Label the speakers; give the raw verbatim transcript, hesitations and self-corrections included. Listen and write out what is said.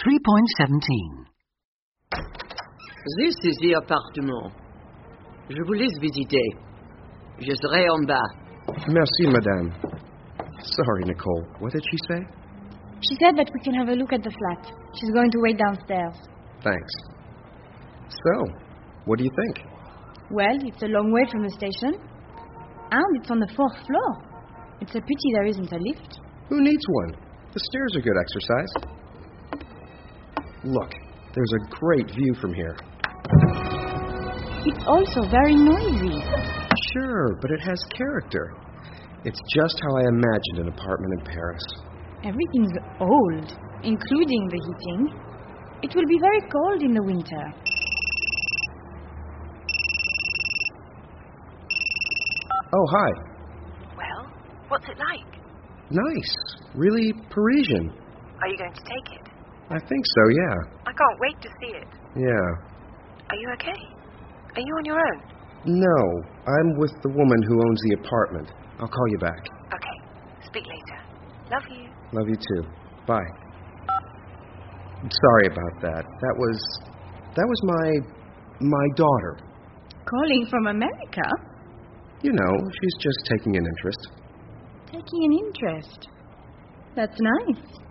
Speaker 1: three point seventeen.
Speaker 2: This is the appartement. Je vous laisse visiter. Je serai en bas.
Speaker 3: Merci, madame. Sorry, Nicole. What did she say?
Speaker 4: She said that we can have a look at the flat. She's going to wait downstairs.
Speaker 3: Thanks. So, what do you think?
Speaker 4: Well, it's a long way from the station. And it's on the fourth floor. It's a pity there isn't a lift.
Speaker 3: Who needs one? The stairs are good exercise. Look, there's a great view from here.
Speaker 4: It's also very noisy.
Speaker 3: Sure, but it has character. It's just how I imagined an apartment in Paris.
Speaker 4: Everything's old, including the heating. It will be very cold in the winter.
Speaker 3: Oh, hi.
Speaker 5: Well, what's it like?
Speaker 3: Nice. Really Parisian.
Speaker 5: Are you going to take it?
Speaker 3: I think so, yeah.
Speaker 5: I can't wait to see it.
Speaker 3: Yeah.
Speaker 5: Are you okay? Are you on your own?
Speaker 3: No, I'm with the woman who owns the apartment. I'll call you back.
Speaker 5: Okay. Speak later. Love you.
Speaker 3: Love you too. Bye. Sorry about that. That was... That was my... my daughter.
Speaker 4: Calling from America?
Speaker 3: You know, she's just taking an interest.
Speaker 4: Taking an interest. That's nice.